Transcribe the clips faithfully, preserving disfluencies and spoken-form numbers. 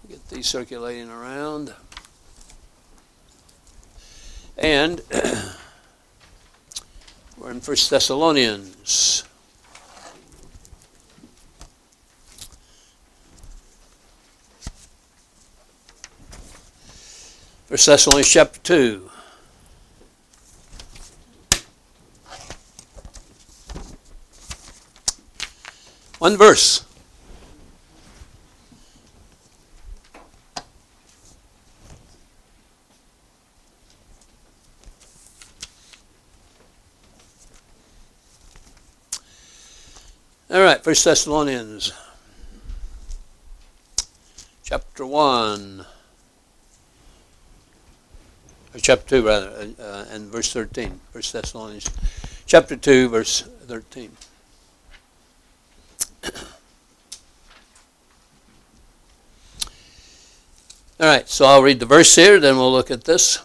Get these circulating around. And we're in First Thessalonians. First Thessalonians chapter two. One verse. All right, First Thessalonians chapter one, or chapter two rather, uh, and verse thirteen. First Thessalonians chapter two, verse thirteen. All right, so I'll read the verse here, then we'll look at this.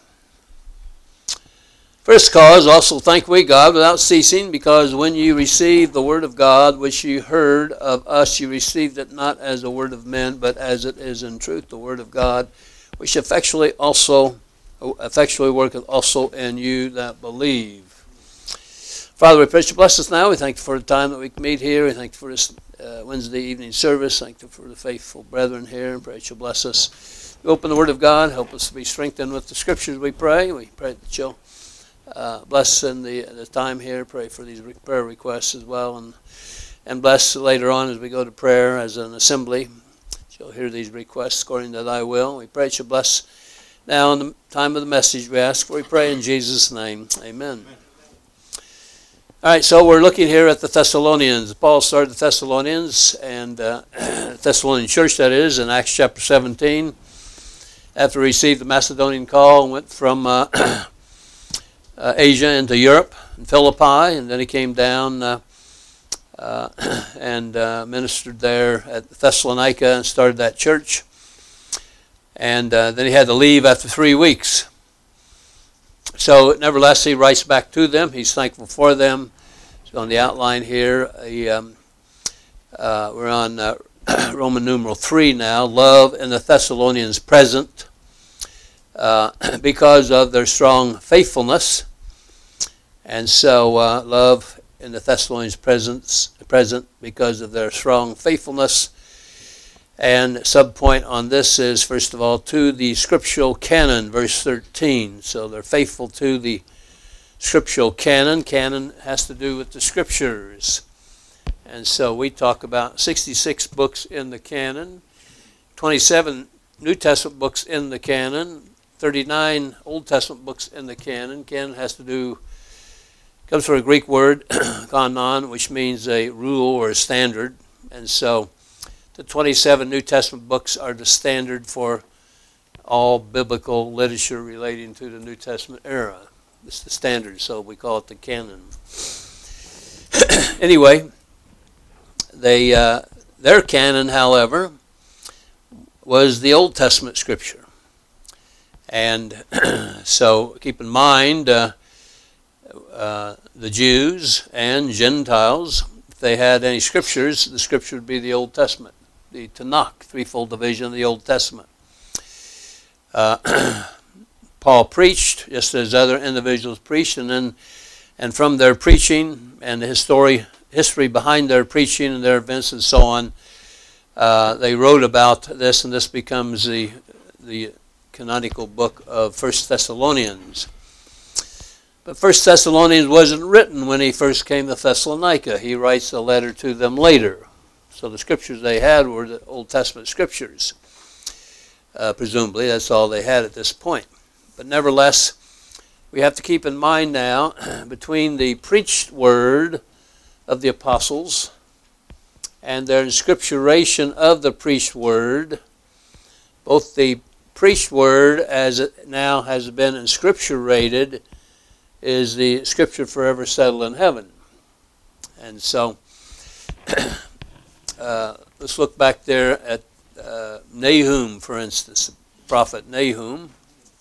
First cause, also thank we God without ceasing, because when you received the word of God, which you heard of us, you received it not as a word of men, but as it is in truth, the word of God, which effectually also effectually worketh also in you that believe. Father, we pray you bless us now. We thank you for the time that we can meet here. We thank you for this uh, Wednesday evening service. Thank you for the faithful brethren here. And pray you bless us. We open the word of God. Help us to be strengthened with the scriptures, we pray. We pray that you'll Uh, bless in the, the time here. Pray for these prayer requests as well, and and bless later on as we go to prayer as an assembly. You'll hear these requests according to thy will. We pray that you bless now in the time of the message. We ask for, we pray in Jesus' name. Amen. Amen. All right, so we're looking here at the Thessalonians. Paul started the Thessalonians, and uh, Thessalonian church, that is, in Acts chapter seventeen. After he received the Macedonian call and went from Uh, Uh, Asia into Europe and Philippi, and then he came down uh, uh, and uh, ministered there at Thessalonica and started that church. And uh, then he had to leave after three weeks. So nevertheless, he writes back to them. He's thankful for them. So on the outline here, he, um, uh, we're on uh, Roman numeral three now. Love in the Thessalonians present uh, because of their strong faithfulness. And so uh, love in the Thessalonians presence, present because of their strong faithfulness. And subpoint on this is, first of all, to the scriptural canon, verse thirteen. So they're faithful to the scriptural canon. Canon has to do with the scriptures. And so we talk about sixty-six books in the canon, twenty-seven New Testament books in the canon, thirty-nine Old Testament books in the canon. Canon has to do comes from a Greek word, kanon, which means a rule or a standard. And so the twenty-seven New Testament books are the standard for all biblical literature relating to the New Testament era. It's the standard, so we call it the canon. Anyway, they uh, their canon, however, was the Old Testament scripture. And so keep in mind, uh, Uh, the Jews and Gentiles, if they had any scriptures, the scripture would be the Old Testament, the Tanakh, threefold division of the Old Testament. Uh, Paul preached just as other individuals preached, and then and from their preaching and the history history behind their preaching and their events and so on, uh, they wrote about this, and this becomes the the canonical book of First Thessalonians. But First Thessalonians wasn't written when he first came to Thessalonica. He writes a letter to them later. So the scriptures they had were the Old Testament scriptures. Uh, presumably, that's all they had at this point. But nevertheless, we have to keep in mind now, between the preached word of the apostles and their inscripturation of the preached word, both the preached word, as it now has been inscripturated, is the scripture forever settled in heaven. And so, uh, let's look back there at uh, Nahum, for instance, the prophet Nahum.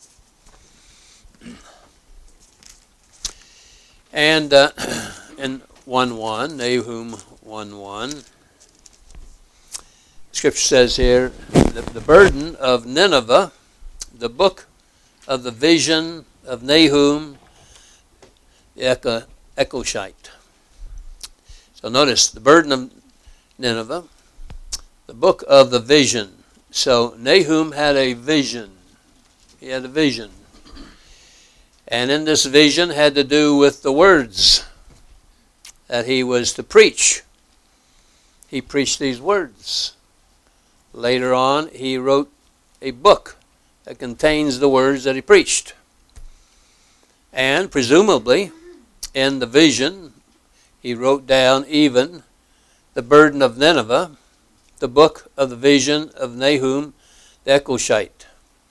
And uh, in one one, Nahum one one, Scripture says here, the, the burden of Nineveh, the book of the vision of Nahum the Echoshite. So notice, the burden of Nineveh, the book of the vision. So Nahum had a vision. He had a vision. And in this vision had to do with the words that he was to preach. He preached these words. Later on, he wrote a book that contains the words that he preached. And presumably, in the vision, he wrote down even the burden of Nineveh, the book of the vision of Nahum the Echoshite.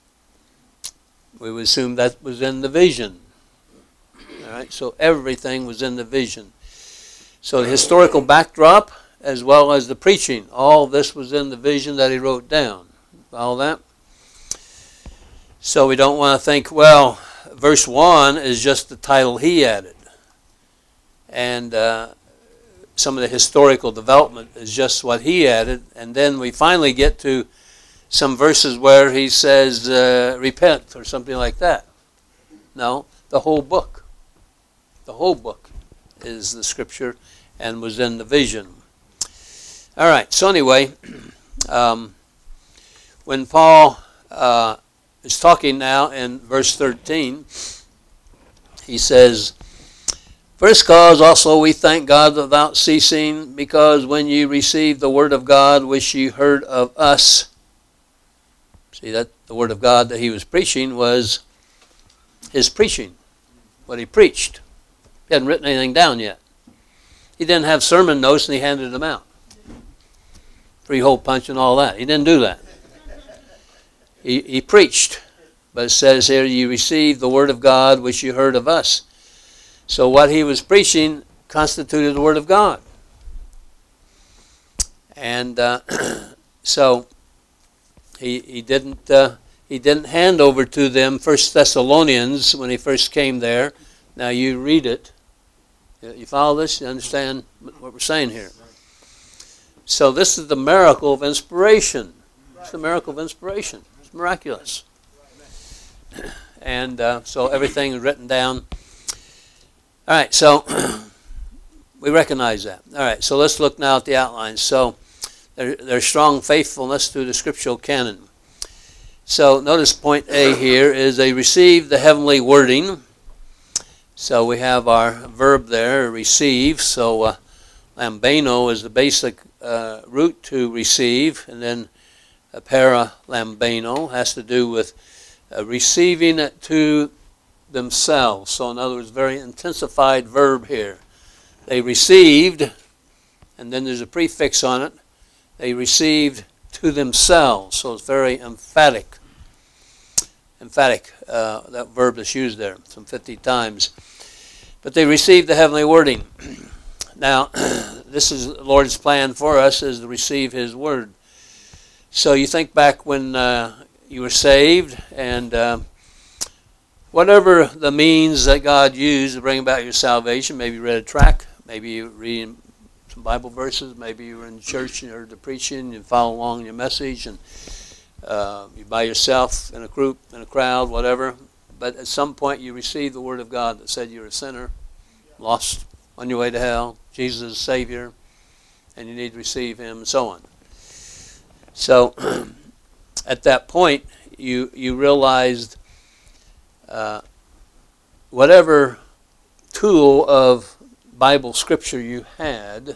We would assume that was in the vision. All right, so everything was in the vision. So the historical backdrop, as well as the preaching, all this was in the vision that he wrote down. All that. So we don't want to think, well, verse one is just the title he added. And uh, some of the historical development is just what he added. And then we finally get to some verses where he says, uh, repent, or something like that. No, the whole book. The whole book is the Scripture and was in the vision. All right, so anyway, um, when Paul uh, is talking now in verse thirteen, he says, first cause also we thank God without ceasing, because when you received the word of God which you heard of us. See, that the word of God that he was preaching was his preaching, what he preached. He hadn't written anything down yet. He didn't have sermon notes and he handed them out. Free hole punch and all that. He didn't do that. He, he preached. But it says here, you received the word of God which you heard of us. So what he was preaching constituted the word of God. And uh, so he he didn't uh, he didn't hand over to them First Thessalonians when he first came there. Now you read it. You follow this? You understand what we're saying here? So this is the miracle of inspiration. It's the miracle of inspiration. It's miraculous. And uh, so everything is written down. All right, so we recognize that. All right, so let's look now at the outlines. So there, there's strong faithfulness to the scriptural canon. So notice point A here is they received the heavenly wording. So we have our verb there, receive. So uh, lambano is the basic uh, root to receive, and then uh, para lambano has to do with uh, receiving it to themselves. So in other words, very intensified verb here. They received, and then there's a prefix on it. They received to themselves. So it's very emphatic. Emphatic, uh, that verb that's used there some fifty times. But they received the heavenly wording. Now, this is the Lord's plan for us, is to receive his word. So you think back when uh, you were saved, and uh, whatever the means that God used to bring about your salvation, maybe you read a tract, maybe you read some Bible verses, maybe you were in church and you heard the preaching, you follow along in your message, and uh, you by yourself, in a group, in a crowd, whatever. But at some point you received the word of God that said you're a sinner, lost, on your way to hell, Jesus is Savior, and you need to receive him, and so on. So at that point, you you realized uh, whatever tool of Bible scripture you had,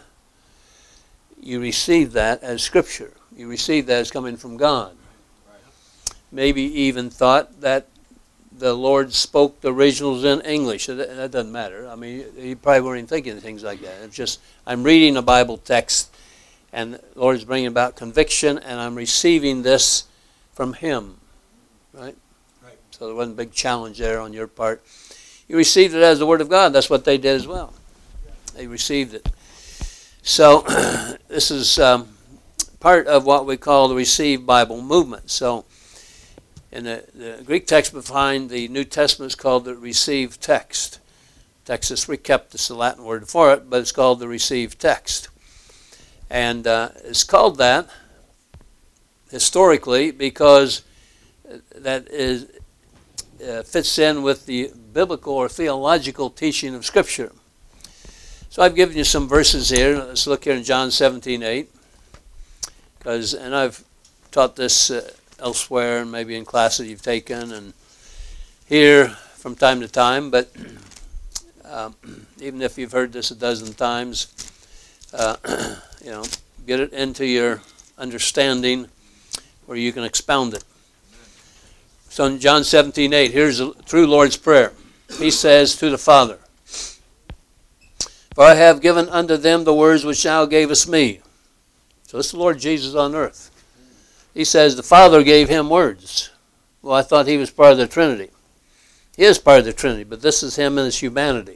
you received that as scripture. You received that as coming from God. Maybe even thought that the Lord spoke the originals in English. That doesn't matter. I mean, you probably weren't even thinking of things like that. It's just, I'm reading a Bible text, and the Lord is bringing about conviction, and I'm receiving this from him. Right? Right. So there wasn't a big challenge there on your part. You received it as the Word of God. That's what they did as well. They received it. So this is um, part of what we call the Received Bible movement. So in the, the Greek text behind the New Testament is called the received text. Textus Receptus is the Latin word for it, but it's called the received text. And uh, it's called that historically because that is uh, fits in with the biblical or theological teaching of Scripture. So I've given you some verses here. Let's look here in John seventeen eight. Because, and I've taught this uh, elsewhere, and maybe in classes you've taken, and here from time to time, but um, even if you've heard this a dozen times, uh, you know, get it into your understanding where you can expound it. So in John seventeen eight, here's the true Lord's Prayer. He says to the Father, "For I have given unto them the words which thou gavest me." So this is the Lord Jesus on earth. He says the Father gave him words. Well, I thought he was part of the Trinity. He is part of the Trinity, but this is him in his humanity.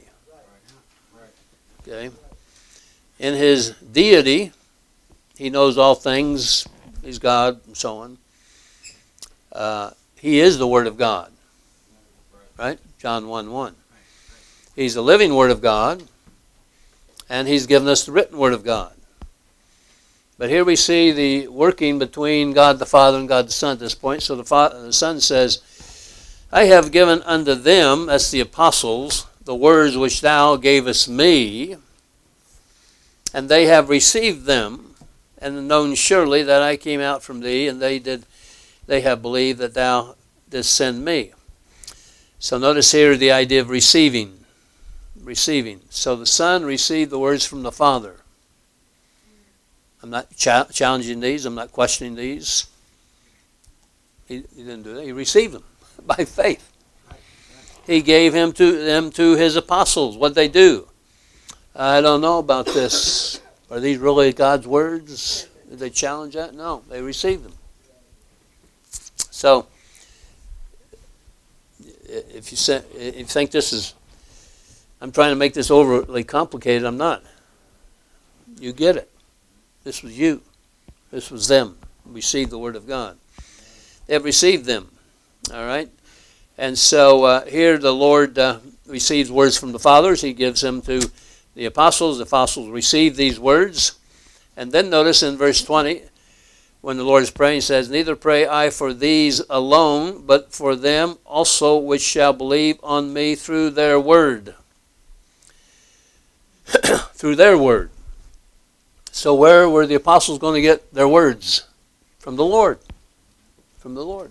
Okay. In his deity, he knows all things. He's God, and so on. Uh, he is the Word of God. Right? John one one. He's the living Word of God, and he's given us the written Word of God. But here we see the working between God the Father and God the Son at this point. So the, Father, the Son says, "I have given unto them," that's the apostles, "the words which thou gavest me, and they have received them, and known surely that I came out from thee, and they did, they have believed that thou didst send me." So notice here the idea of receiving. Receiving. So the Son received the words from the Father. I'm not cha- challenging these. I'm not questioning these. He, he didn't do that. He received them by faith. He gave him to them to his apostles. What did they do? I don't know about this. Are these really God's words? Did they challenge that? No, they received them. So, if you, say, if you think this is, I'm trying to make this overly complicated, I'm not. You get it. This was you. This was them. Received the Word of God. They have received them. All right? And so uh, here the Lord uh, receives words from the fathers. He gives them to the apostles. The apostles receive these words. And then notice in verse twenty, when the Lord is praying, he says, "Neither pray I for these alone, but for them also which shall believe on me through their word." Through their word. So where were the apostles going to get their words? From the Lord. From the Lord.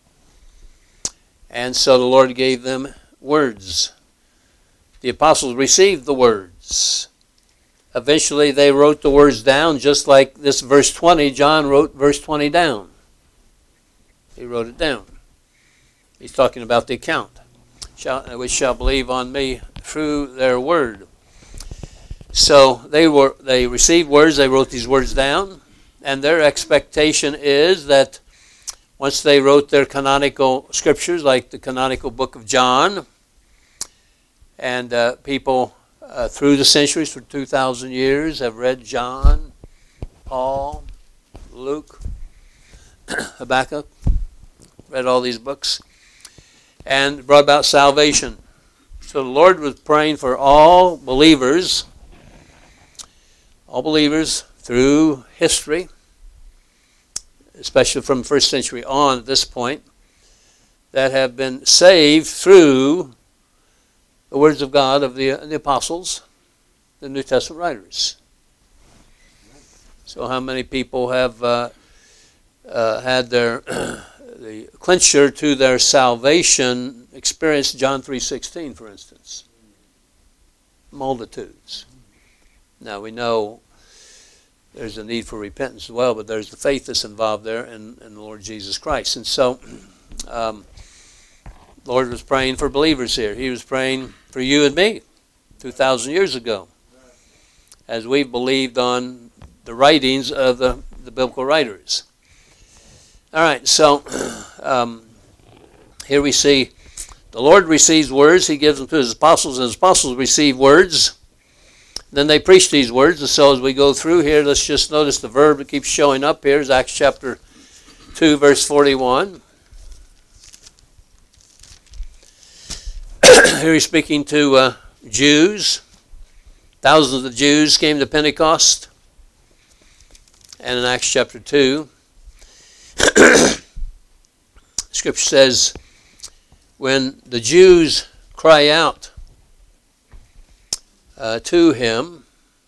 And so the Lord gave them words. The apostles received the words. Eventually they wrote the words down, just like this verse twenty. John wrote verse twenty down. He wrote it down. He's talking about the account. Shall, which shall believe on me through their word. So they were they received words, they wrote these words down, and their expectation is that once they wrote their canonical scriptures, like the canonical book of John, and uh, people uh, through the centuries for two thousand years have read John, Paul, Luke, Habakkuk, read all these books, and brought about salvation. So the Lord was praying for all believers, all believers through history, especially from the first century on at this point, that have been saved through the words of God of the, the apostles, the New Testament writers. So how many people have uh, uh, had their the clincher to their salvation experienced John three sixteen, for instance? Multitudes. Now we know there's a need for repentance as well, but there's the faith that's involved there in, in the Lord Jesus Christ. And so um, the Lord was praying for believers here. He was praying for you and me two thousand years ago, as we believed on the writings of the, the biblical writers. All right, so um, here we see the Lord receives words. He gives them to his apostles, and his apostles receive words. Then they preach these words. And so as we go through here, let's just notice the verb that keeps showing up here is Acts chapter two, verse forty-one. Here he's speaking to uh, Jews. Thousands of Jews came to Pentecost. And in Acts chapter two, Scripture says, when the Jews cry out uh, to him,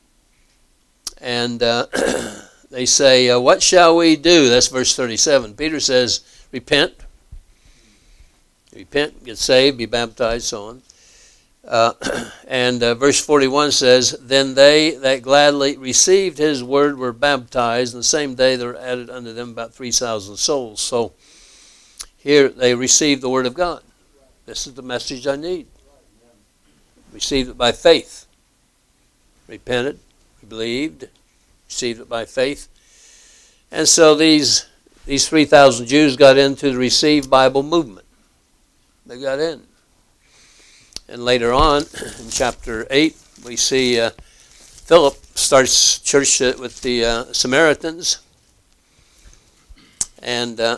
and uh, they say, uh, what shall we do? That's verse thirty-seven. Peter says, repent. Repent, get saved, be baptized, so on. Uh, and uh, verse forty-one says, then they that gladly received his word were baptized, and the same day there were added unto them about three thousand souls. So here they received the word of God. This is the message I need. Received it by faith. Repented, believed, received it by faith. And so these these three thousand Jews got into the Receive Bible movement. They got in. And later on, in chapter eight, we see uh, Philip starts church with the uh, Samaritans. And uh,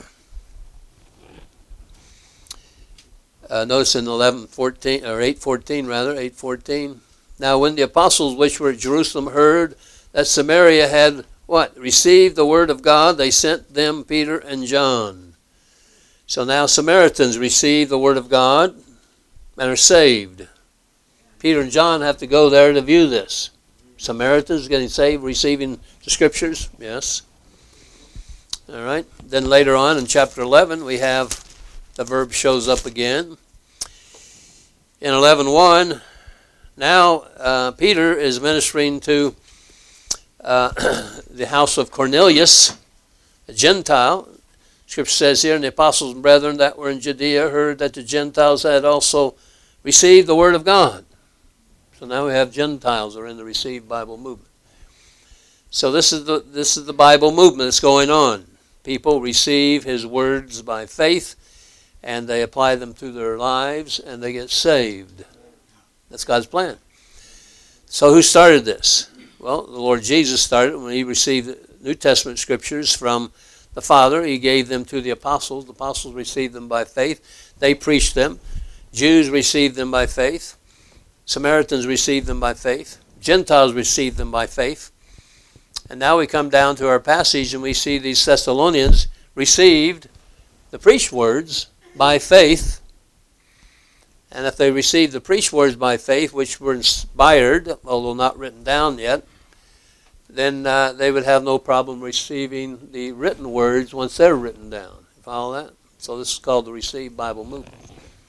uh, notice in eleven fourteen, or eight fourteen rather, eight fourteen. Now when the apostles which were at Jerusalem heard that Samaria had, what? Received the word of God, they sent them Peter and John. So now Samaritans receive the word of God and are saved. Peter and John have to go there to view this. Samaritans getting saved, receiving the scriptures, yes. All right. Then later on in chapter eleven, we have the verb shows up again. In eleven one, now uh, Peter is ministering to uh, the house of Cornelius, a Gentile. Scripture says here, and the apostles and brethren that were in Judea heard that the Gentiles had also received the word of God. So now we have Gentiles who are in the Receive Bible movement. So this is the this is the Bible movement that's going on. People receive his words by faith, and they apply them to their lives, and they get saved. That's God's plan. So who started this? Well, the Lord Jesus started when he received the New Testament scriptures from the Father. He gave them to the apostles. The apostles received them by faith. They preached them. Jews received them by faith. Samaritans received them by faith. Gentiles received them by faith. And now we come down to our passage and we see these Thessalonians received the preached words by faith. And if they received the preached words by faith, which were inspired, although not written down yet, then uh, they would have no problem receiving the written words once they're written down. You follow that? So this is called the Receive Bible movement.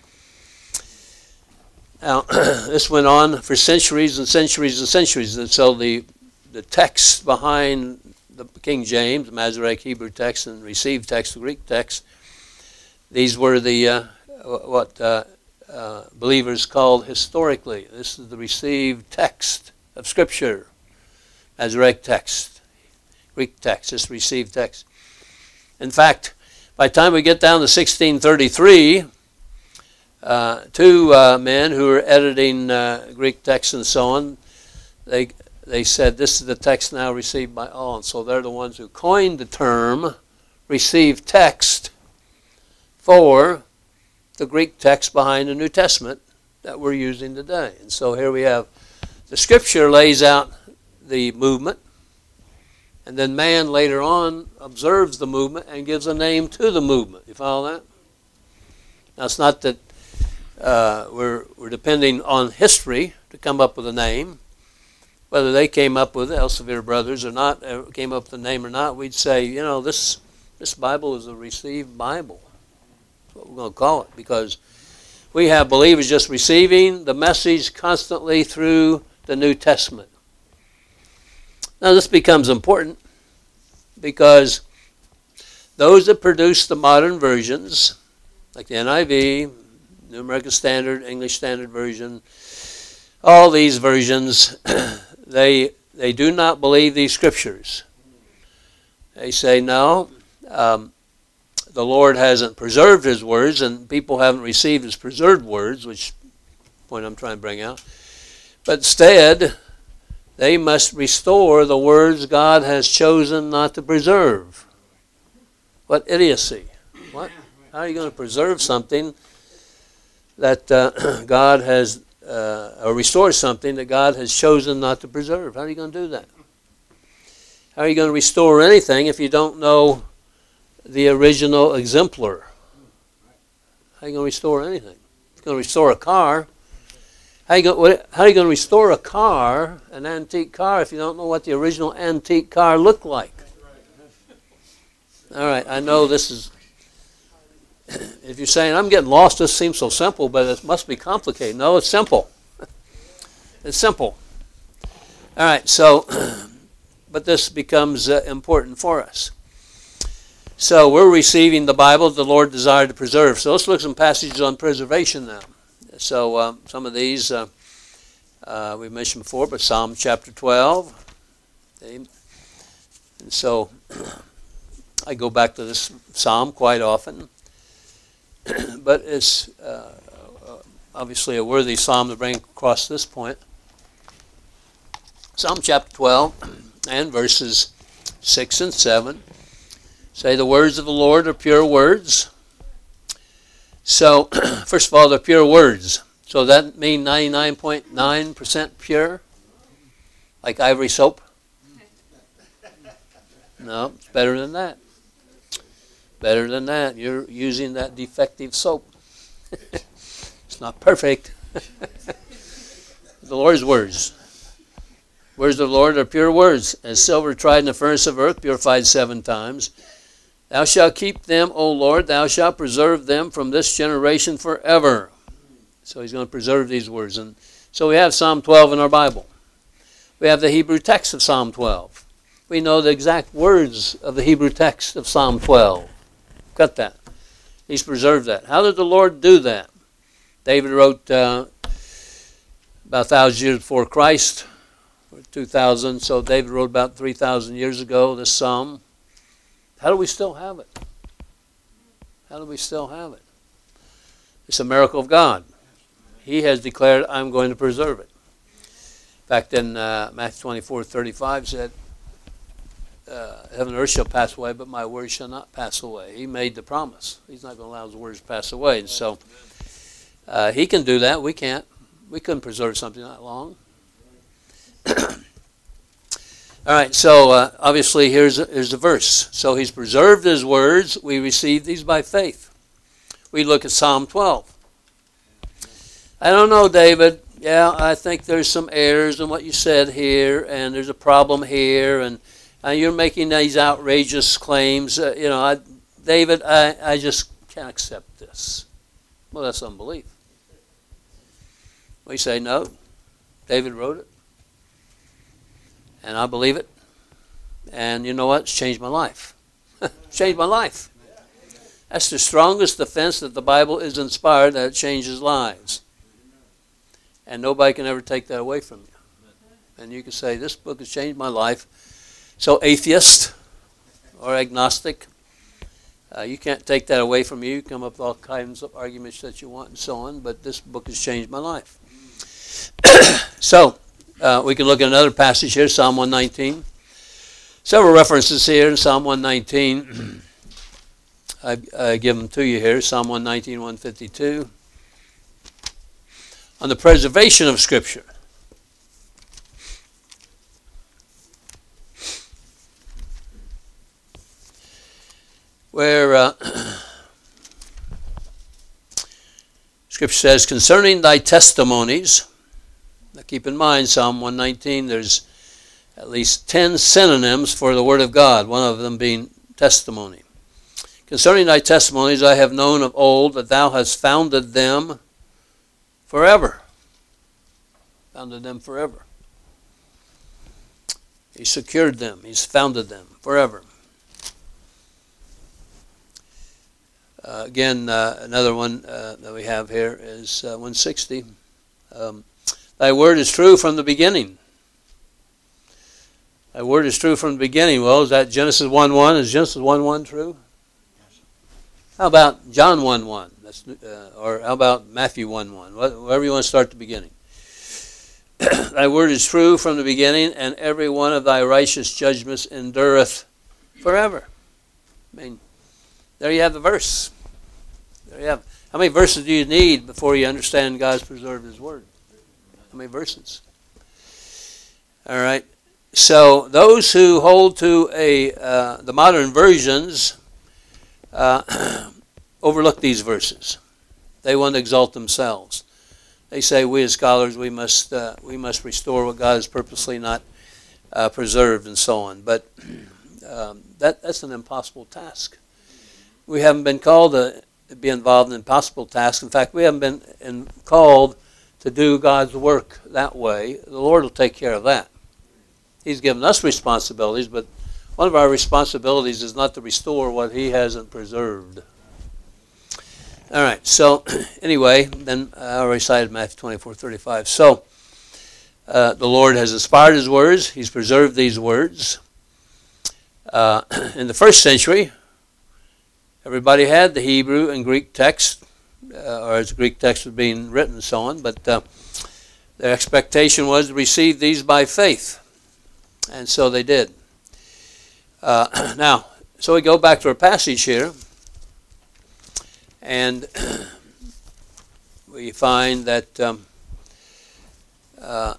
Now, this went on for centuries and centuries and centuries. And so the, the text behind the King James, the Masoretic Hebrew text, and received text, the Greek text, these were the uh, what uh, uh, believers called historically. This is the received text of Scripture. Masoretic text, Greek text, this received text. In fact, by the time we get down to sixteen thirty-three, uh, two uh, men who were editing uh, Greek texts and so on, they they said this is the text now received by all. And so they're the ones who coined the term received text for the Greek text behind the New Testament that we're using today. And so here we have the Scripture lays out the movement, and then man later on observes the movement and gives a name to the movement. You follow that? Now it's not that uh, we're we're depending on history to come up with a name. Whether they came up with it, Elsevier brothers, or not, uh, came up with the name or not, we'd say, you know, this this Bible is a received Bible. That's what we're going to call it, because we have believers just receiving the message constantly through the New Testament. Now this becomes important because those that produce the modern versions, like the N I V, New American Standard, English Standard Version, all these versions, they they do not believe these scriptures. They say, no, um, the Lord hasn't preserved his words, and people haven't received his preserved words, which point I'm trying to bring out. But instead, they must restore the words God has chosen not to preserve. What idiocy. What? How are you going to preserve something that uh, God has, uh, or restore something that God has chosen not to preserve? How are you going to do that? How are you going to restore anything if you don't know the original exemplar? How are you going to restore anything? You're going to restore a car. How are you going, what, how are you going to restore a car, an antique car, if you don't know what the original antique car looked like? All right, I know this is, if you're saying, I'm getting lost, this seems so simple, but it must be complicated. No, it's simple. It's simple. All right, so, but this becomes uh, important for us. So we're receiving the Bible the Lord desired to preserve. So let's look at some passages on preservation now. So um, some of these uh, uh, we mentioned before, but Psalm chapter twelve. And so I go back to this psalm quite often. But it's uh, obviously a worthy psalm to bring across this point. Psalm chapter twelve and verses six and seven say the words of the Lord are pure words. So, first of all, they're pure words. So that mean ninety-nine point nine percent pure? Like ivory soap? No, it's better than that. Better than that. You're using that defective soap. It's not perfect. The Lord's words. Words of the Lord are pure words, as silver tried in the furnace of earth, purified seven times. Thou shalt keep them, O Lord, thou shalt preserve them from this generation forever. So he's going to preserve these words. And so we have Psalm twelve in our Bible. We have the Hebrew text of Psalm twelve. We know the exact words of the Hebrew text of Psalm twelve. Got that. He's preserved that. How did the Lord do that? David wrote uh, about a thousand years before Christ, or two thousand. So David wrote about three thousand years ago this psalm. How do we still have it? How do we still have it? It's a miracle of God. He has declared, I'm going to preserve it. In fact, in uh, Matthew twenty-four thirty-five said, uh, heaven and earth shall pass away, but my words shall not pass away. He made the promise. He's not going to allow his words to pass away. And so uh, he can do that. We can't. We couldn't preserve something that long. All right, so uh, obviously here's a, here's a verse. So he's preserved his words. We receive these by faith. We look at Psalm twelve. I don't know, David. Yeah, I think there's some errors in what you said here, and there's a problem here, and uh, you're making these outrageous claims. Uh, you know, I, David, I, I just can't accept this. Well, that's unbelief. We say, no, David wrote it. And I believe it. And you know what? It's changed my life. It's changed my life. That's the strongest defense that the Bible is inspired, that it changes lives. And nobody can ever take that away from you. And you can say, this book has changed my life. So atheist or agnostic, uh, you can't take that away from you. You come up with all kinds of arguments that you want and so on. But this book has changed my life. So, Uh, we can look at another passage here, Psalm one nineteen. Several references here in Psalm one nineteen. I, I give them to you here. Psalm one nineteen, one fifty-two. On the preservation of Scripture. Where uh, Scripture says, concerning thy testimonies. Now keep in mind, Psalm one nineteen, there's at least ten synonyms for the Word of God, one of them being testimony. Concerning thy testimonies, I have known of old that thou hast founded them forever. Founded them forever. He secured them. He's founded them forever. Uh, again, uh, another one uh, that we have here is uh, one sixty. Um, Thy word is true from the beginning. Thy word is true from the beginning. Well, is that Genesis one one? Is Genesis one one true? How about John one one? That's, uh, or how about Matthew one one? Whatever you want to start the beginning. Thy word is true from the beginning, and every one of thy righteous judgments endureth forever. I mean, there you have the verse. There you have. How many verses do you need before you understand God's preserved His word? How many verses? All right. So those who hold to a uh, the modern versions uh, overlook these verses. They want to exalt themselves. They say we as scholars we must uh, we must restore what God has purposely not uh, preserved and so on. But um, that that's an impossible task. We haven't been called to be involved in impossible tasks. In fact, we haven't been in, called to do God's work that way. The Lord will take care of that. He's given us responsibilities, but one of our responsibilities is not to restore what He hasn't preserved. All right, so anyway, then I already cited Matthew twenty-four thirty-five. So uh, the Lord has inspired His words. He's preserved these words. Uh, in the first century, everybody had the Hebrew and Greek text, uh, or as the Greek text was being written and so on, but uh, their expectation was to receive these by faith. And so they did. Uh, now, so we go back to our passage here, and we find that um, uh,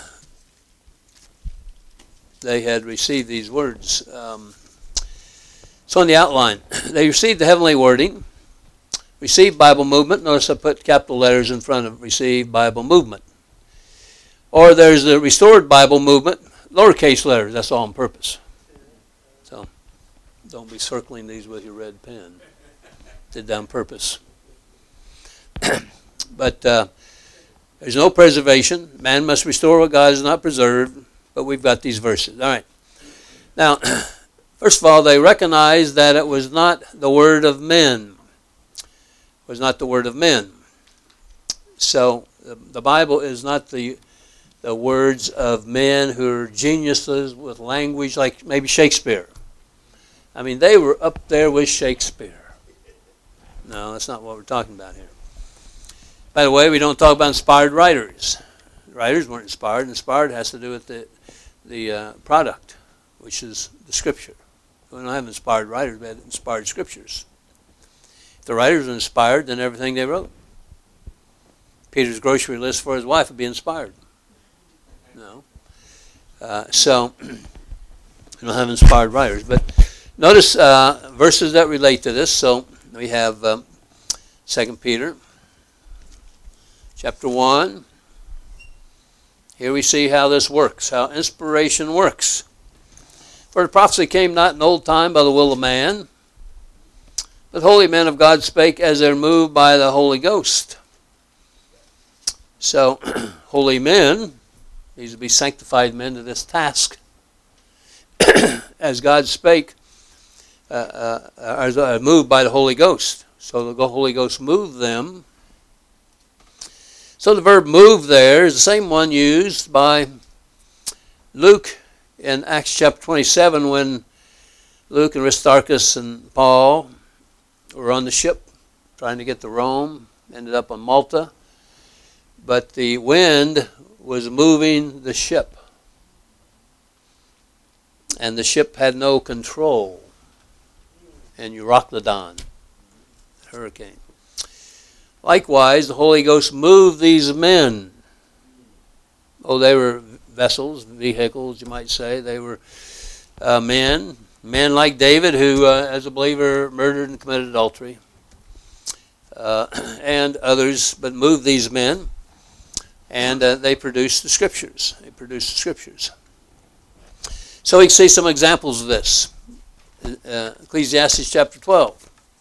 they had received these words. Um, so in the outline, they received the heavenly wording, received Bible movement. Notice I put capital letters in front of received Bible movement. Or there's the restored Bible movement, lowercase letters. That's all on purpose. So don't be circling these with your red pen. Did that on purpose. But uh, there's no preservation. Man must restore what God has not preserved. But we've got these verses. All right. Now, first of all, they recognized that it was not the word of men. It was not the word of men. So the, the Bible is not the the words of men who are geniuses with language like maybe Shakespeare. I mean, they were up there with Shakespeare. No, that's not what we're talking about here. By the way, we don't talk about inspired writers. Writers weren't inspired. Inspired has to do with the the uh, product, which is the Scripture. We don't have inspired writers, we have inspired Scriptures. If the writers were inspired, then everything they wrote. Peter's grocery list for his wife would be inspired. No. Uh, so, we don't have inspired writers. But notice uh, verses that relate to this. So, we have um, Second Peter, chapter one. Here we see how this works, how inspiration works. For the prophecy came not in old time by the will of man, but holy men of God spake as they were moved by the Holy Ghost. So, holy men, these would be sanctified men to this task. As God spake, uh, uh, are uh, moved by the Holy Ghost. So the Holy Ghost moved them. So the verb move there is the same one used by Luke in Acts chapter twenty-seven when Luke and Aristarchus and Paul were on the ship trying to get to Rome, ended up on Malta. But the wind was moving the ship. And the ship had no control. And Euroclydon, hurricane. Likewise, the Holy Ghost moved these men. Oh, they were vessels, vehicles, you might say. They were uh, men, men like David, who, uh, as a believer, murdered and committed adultery, uh, and others, but moved these men, and uh, they produced the Scriptures. They produced the Scriptures. So we can see some examples of this. Uh, Ecclesiastes chapter twelve.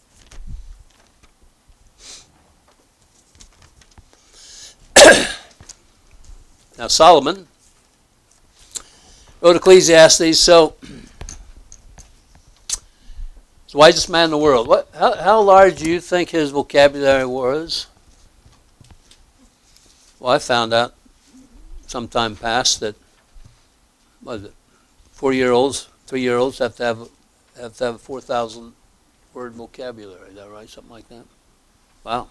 Now Solomon wrote Ecclesiastes, so he's the wisest man in the world. What? How, how large do you think his vocabulary was? Well, I found out sometime past that, what is it, four-year-olds, three-year-olds have to have have to have a four thousand word vocabulary. Is that right? Something like that. Wow.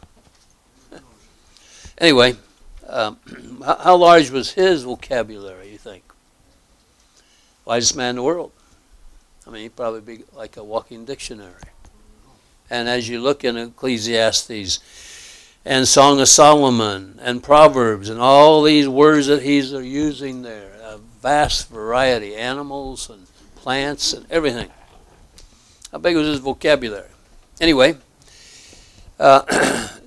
Anyway. Um, how, how large was his vocabulary, you think? Wisest man in the world. I mean, he'd probably be like a walking dictionary. And as you look in Ecclesiastes and Song of Solomon and Proverbs and all these words that he's using there, a vast variety, animals and plants and everything. How big was his vocabulary? Anyway, uh,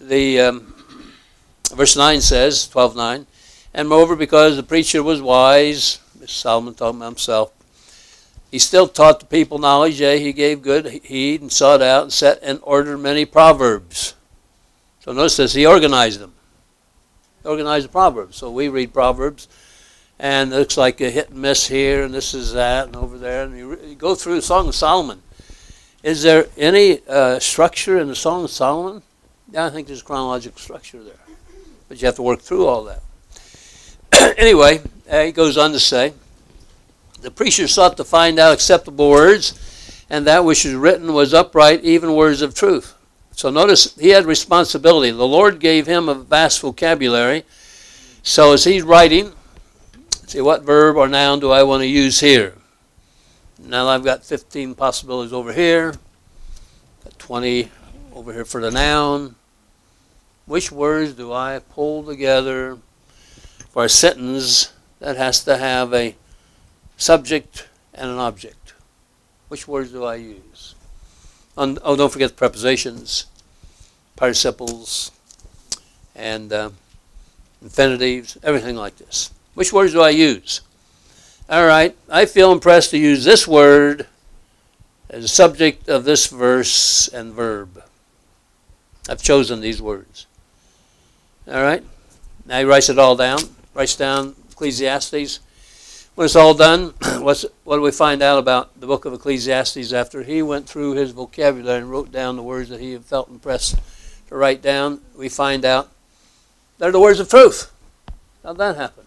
the um, verse nine says, twelve nine, and moreover, because the preacher was wise, Solomon talking about himself, he still taught the people knowledge, yea, he gave good heed and sought out and set in order many proverbs. So notice this, he organized them. He organized the proverbs. So we read proverbs, and it looks like a hit and miss here, and this is that, and over there. And you, re- you go through the Song of Solomon. Is there any uh, structure in the Song of Solomon? Yeah, I think there's chronological structure there. But you have to work through all that. Anyway, uh, he goes on to say, the preacher sought to find out acceptable words, and that which was written was upright, even words of truth. So notice, he had responsibility. The Lord gave him a vast vocabulary. So as he's writing, see, what verb or noun do I want to use here? Now I've got fifteen possibilities over here. Got twenty over here for the noun. Which words do I pull together for a sentence that has to have a subject and an object? Which words do I use? Oh, don't forget the prepositions, participles, and uh, infinitives, everything like this. Which words do I use? All right, I feel impressed to use this word as a subject of this verse and verb. I've chosen these words. All right, now he writes it all down. Writes down Ecclesiastes. When it's all done, what's, what do we find out about the book of Ecclesiastes after he went through his vocabulary and wrote down the words that he had felt impressed to write down? We find out they're the words of truth. How'd that happen?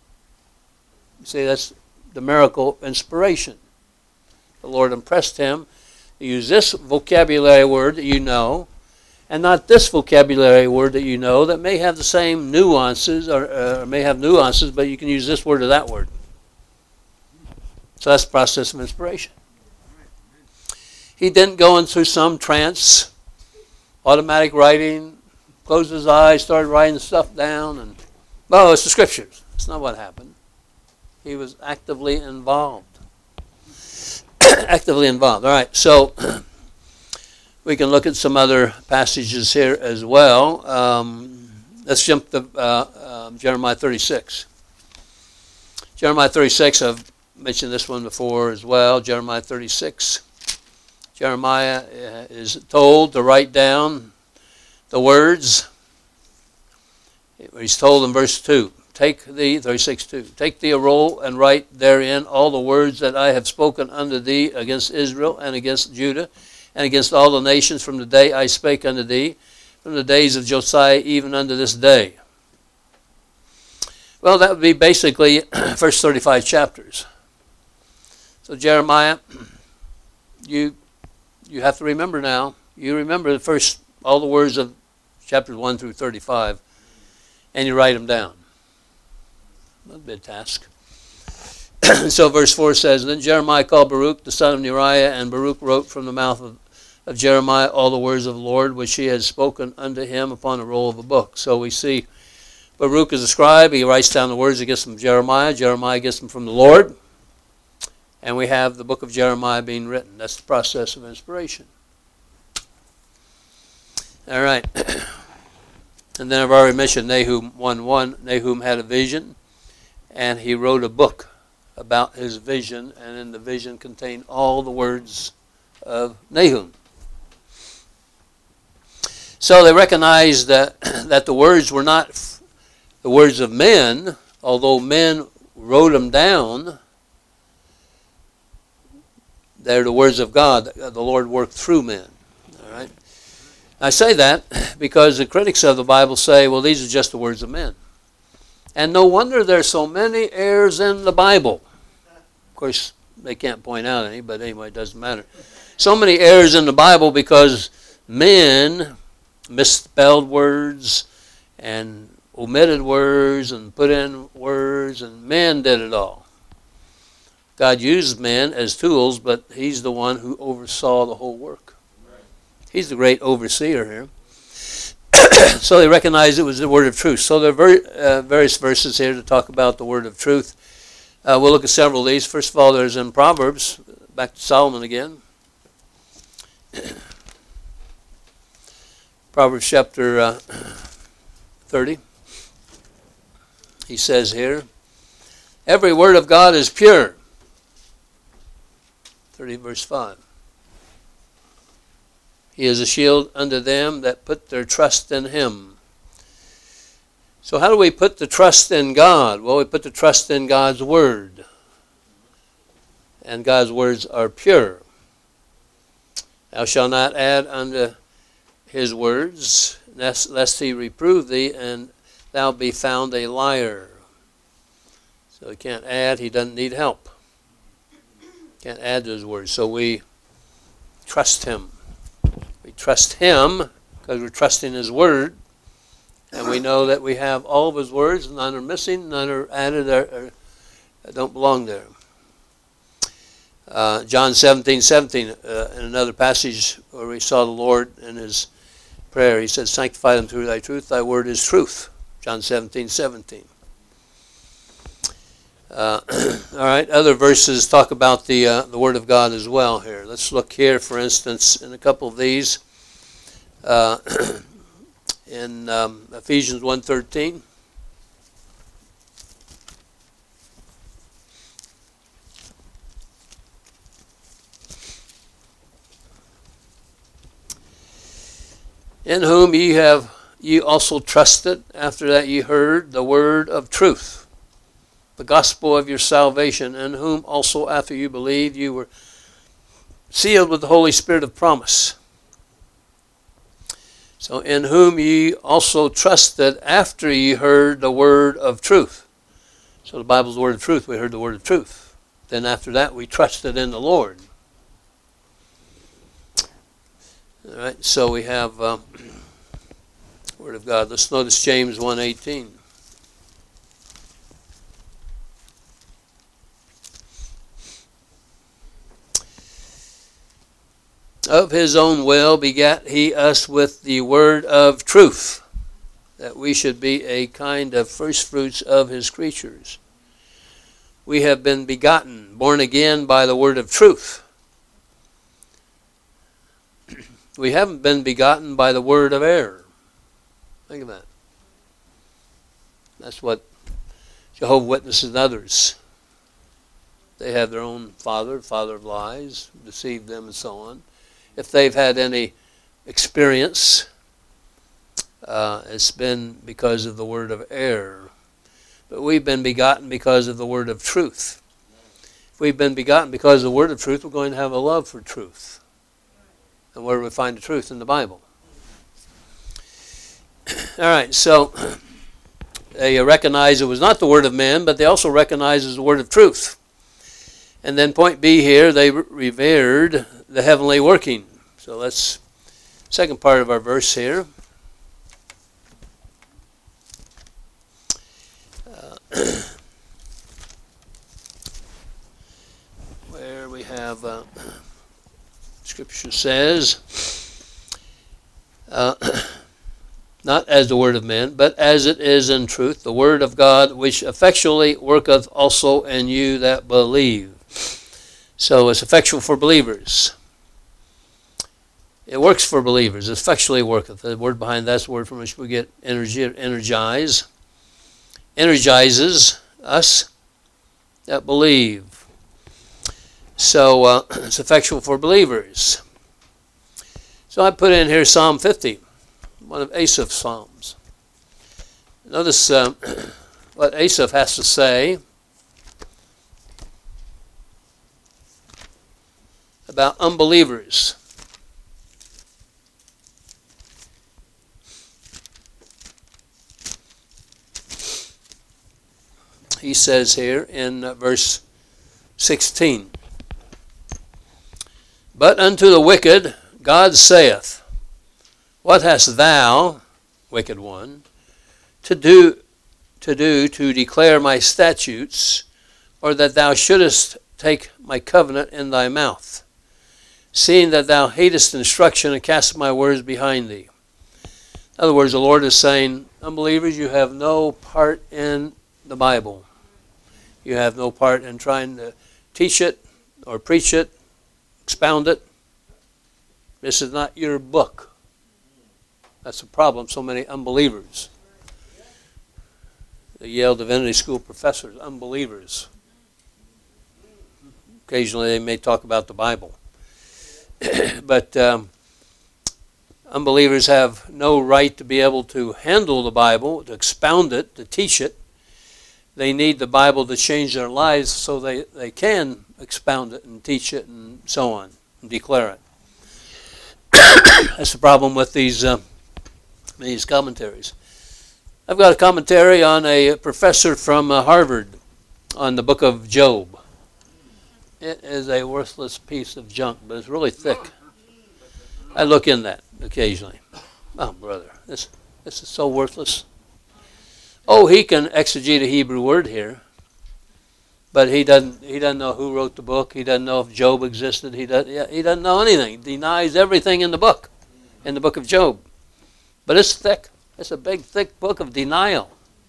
You see, that's the miracle of inspiration. The Lord impressed him to use this vocabulary word that you know, and not this vocabulary word that you know that may have the same nuances, or, uh, or may have nuances, but you can use this word or that word. So that's the process of inspiration. He didn't go into some trance, automatic writing, closed his eyes, started writing stuff down, and, well, it's the scriptures. That's not what happened. He was actively involved. actively involved. All right, so we can look at some other passages here as well. Um, let's jump to uh, uh, Jeremiah thirty-six. Jeremiah thirty-six, I've mentioned this one before as well. Jeremiah thirty-six. Jeremiah is told to write down the words. He's told in verse two, take thee, thirty-six two, take thee a roll and write therein all the words that I have spoken unto thee against Israel and against Judah and against all the nations from the day I spake unto thee, from the days of Josiah even unto this day. Well, that would be basically first thirty-five chapters. So Jeremiah, you you have to remember now, you remember the first, all the words of chapters one through thirty-five, and you write them down. Not a big task. So verse four says, then Jeremiah called Baruch the son of Neriah, and Baruch wrote from the mouth of, of Jeremiah all the words of the Lord, which he had spoken unto him upon a roll of a book. So we see Baruch is a scribe. He writes down the words, he gets them from Jeremiah. Jeremiah gets them from the Lord. And we have the book of Jeremiah being written. That's the process of inspiration. All right. And then I've already mentioned Nahum one one. Nahum had a vision, and he wrote a book about his vision, and in the vision contained all the words of Nahum. So they recognized that, that the words were not the words of men, although men wrote them down. They're the words of God. The Lord worked through men. All right. I say that because the critics of the Bible say, well, these are just the words of men. And no wonder there's so many errors in the Bible. Of course, they can't point out any, but anyway, it doesn't matter. So many errors in the Bible because men misspelled words and omitted words and put in words, and men did it all. God used men as tools, but he's the one who oversaw the whole work. He's the great overseer here. So they recognized it was the word of truth. So there are very, uh, various verses here to talk about the word of truth. Uh, we'll look at several of these. First of all, there's in Proverbs, back to Solomon again. Proverbs chapter uh, thirty. He says here, every word of God is pure. thirty verse five. He is a shield unto them that put their trust in him. So how do we put the trust in God? Well, we put the trust in God's word. And God's words are pure. Thou shalt not add unto his words, lest, lest he reprove thee, and thou be found a liar. So he can't add, he doesn't need help. Can't add to his words. So we trust him. We trust him because we're trusting his word. And we know that we have all of his words. None are missing, none are added, or, or don't belong there. Uh, John seventeen seventeen, uh, in another passage where we saw the Lord in his prayer, he said, sanctify them through thy truth, thy word is truth. John seventeen seventeen. Uh, all right, other verses talk about the uh, the word of God as well here. Let's look here, for instance, in a couple of these. Uh, in um, Ephesians one thirteen. In whom ye have ye also trusted, after that ye heard the word of truth, the gospel of your salvation, in whom also after you believed you were sealed with the Holy Spirit of promise. So in whom ye also trusted after ye heard the word of truth. So the Bible's the word of truth. We heard the word of truth. Then after that we trusted in the Lord. All right, so we have um, word of God. Let's notice James one eighteen. Of his own will begat he us with the word of truth, that we should be a kind of firstfruits of his creatures. We have been begotten, born again by the word of truth. We haven't been begotten by the word of error. Think of that. That's what Jehovah's Witnesses and others, they have their own father, father of lies, deceived them and so on. If they've had any experience, uh, it's been because of the word of error. But we've been begotten because of the word of truth. If we've been begotten because of the word of truth, we're going to have a love for truth. And where do we find the truth? In the Bible. All right, so they recognize it was not the word of men, but they also recognize it as the word of truth. And then point B here, they revered the heavenly working. So let's, second part of our verse here. Uh, where we have, uh, Scripture says, uh, not as the word of men, but as it is in truth, the word of God, which effectually worketh also in you that believe. So it's effectual for believers. It works for believers. It effectually worketh. The word behind that's the word from which we get energy, energize. Energizes us that believe. So uh, it's effectual for believers. So I put in here Psalm fifty, one of Asaph's psalms. Notice uh, what Asaph has to say about unbelievers. He says here in uh, verse sixteen, but unto the wicked God saith, what hast thou, wicked one, to do to do to declare my statutes, or that thou shouldest take my covenant in thy mouth, seeing that thou hatest instruction and cast my words behind thee? In other words, the Lord is saying, unbelievers, you have no part in the Bible. You have no part in trying to teach it or preach it, expound it. This is not your book. That's the problem. So many unbelievers. The Yale Divinity School professors, unbelievers. Occasionally they may talk about the Bible. But um, unbelievers have no right to be able to handle the Bible, to expound it, to teach it. They need the Bible to change their lives so they, they can expound it and teach it and so on, and declare it. That's the problem with these uh, these commentaries. I've got a commentary on a professor from uh, Harvard on the book of Job. It is a worthless piece of junk, but it's really thick. I look in that occasionally. Oh, brother, this this is so worthless. Oh, he can exegete a Hebrew word here, but he doesn't. He doesn't know who wrote the book. He doesn't know if Job existed. He doesn't. Yeah, he doesn't know anything. He denies everything in the book, in the book of Job. But it's thick. It's a big, thick book of denial.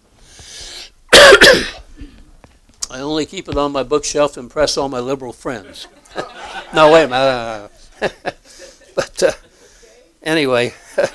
I only keep it on my bookshelf to impress all my liberal friends. No, wait a minute. But uh, anyway.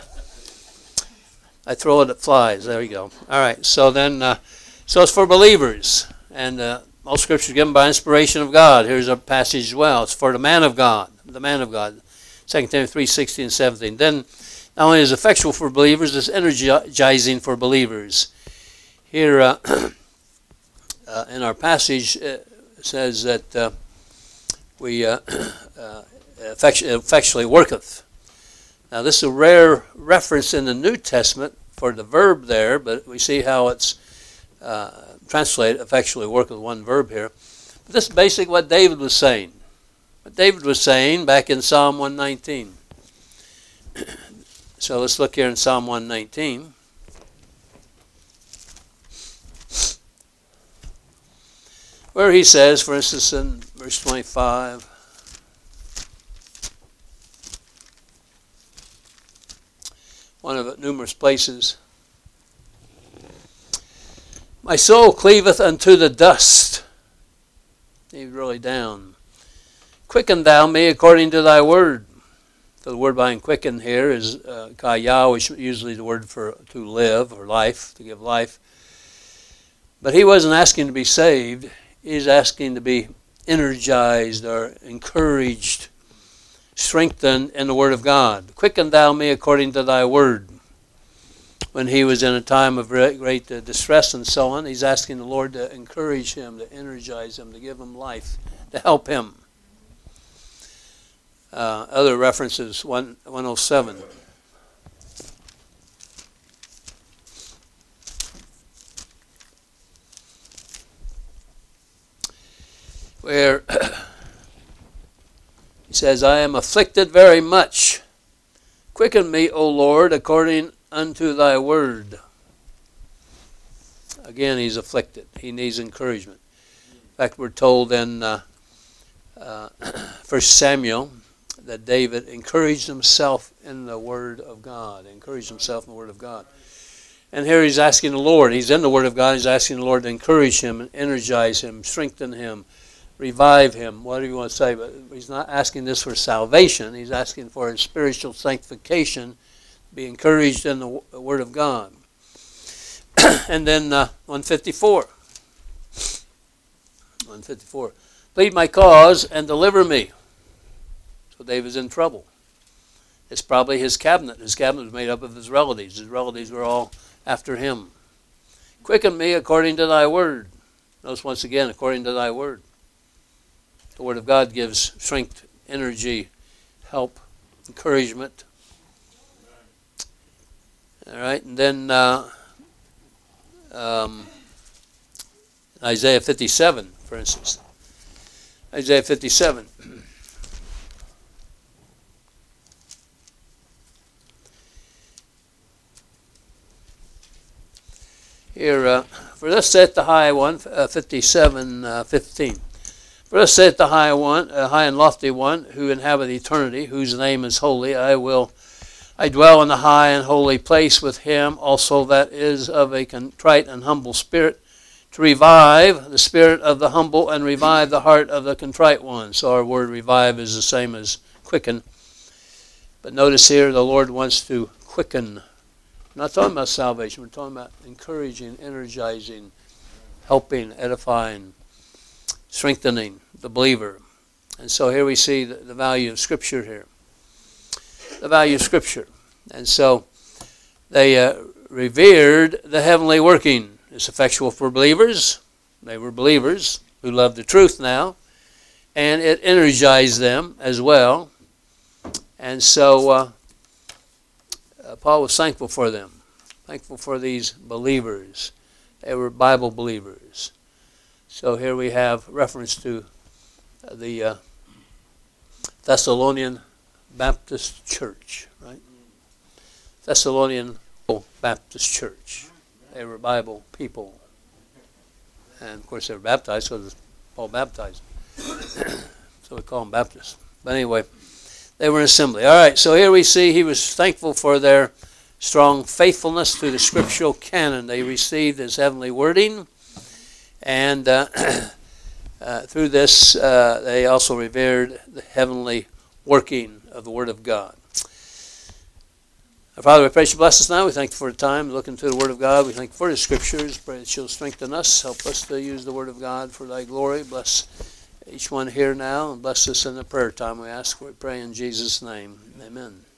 I throw it at flies. There you go. All right. So then, uh, so it's for believers, and uh, all Scripture is given by inspiration of God. Here's a passage as well. It's for the man of God, the man of God. Second Timothy three sixteen and seventeen. Then, not only is it effectual for believers, it's energizing for believers. Here, uh, uh, in our passage, uh, it says that uh, we uh, uh, effectually worketh. Now, this is a rare reference in the New Testament for the verb there, but we see how it's uh, translated, effectually work with one verb here. But this is basically what David was saying. What David was saying back in Psalm one nineteen. So let's look here in Psalm one nineteen. Where he says, for instance, in verse twenty-five, one of numerous places. My soul cleaveth unto the dust. He's really down. Quicken thou me according to thy word. So the word behind quicken here is uh, kaya, which is usually the word for to live or life, to give life. But he wasn't asking to be saved. He's asking to be energized or encouraged, strengthened in the word of God. Quicken thou me according to thy word. When he was in a time of great distress and so on, he's asking the Lord to encourage him, to energize him, to give him life, to help him. Uh, other references, one oh seven. Where he says, I am afflicted very much. Quicken me, O Lord, according unto thy word. Again, he's afflicted. He needs encouragement. In fact, we're told in uh, uh, First Samuel that David encouraged himself in the word of God. Encouraged himself in the word of God. And here he's asking the Lord. He's in the word of God. He's asking the Lord to encourage him and energize him, strengthen him, revive him, whatever you want to say. But he's not asking this for salvation. He's asking for his spiritual sanctification, be encouraged in the word of God. And then uh, one fifty-four. one fifty-four. Plead my cause and deliver me. So David's in trouble. It's probably his cabinet. His cabinet was made up of his relatives. His relatives were all after him. Quicken me according to thy word. Notice once again, according to thy word. The word of God gives strength, energy, help, encouragement. All right, and then uh, um, Isaiah fifty-seven, for instance. Isaiah fifty-seven. Here, uh, for thus saith the high one, uh, fifty-seven, uh, fifteen. For thus saith the high one, uh, high and lofty one, who inhabit eternity, whose name is holy. I will, I dwell in the high and holy place with him, also that is of a contrite and humble spirit, to revive the spirit of the humble and revive the heart of the contrite one. So our word revive is the same as quicken. But notice here, the Lord wants to quicken We're not talking about salvation. We're talking about encouraging, energizing, helping, edifying, strengthening the believer. And so here we see the, the value of Scripture here. The value of Scripture. And so they uh, revered the heavenly working. It's effectual for believers. They were believers who loved the truth now. And it energized them as well. And so uh, uh, Paul was thankful for them. Thankful for these believers. They were Bible believers. So here we have reference to the uh, Thessalonian Baptist Church, right? Thessalonian Baptist Church. They were Bible people. And of course they were baptized because Paul baptized them. So we call them Baptists. But anyway, they were an assembly. All right, so here we see he was thankful for their strong faithfulness to the scriptural canon. They received his heavenly wording. And uh, uh, through this, uh, they also revered the heavenly working of the Word of God. Our Father, we pray you bless us now. We thank you for the time looking to the Word of God. We thank you for the Scriptures. Pray that you'll strengthen us. Help us to use the Word of God for thy glory. Bless each one here now, and bless us in the prayer time we ask. We pray in Jesus' name. Amen.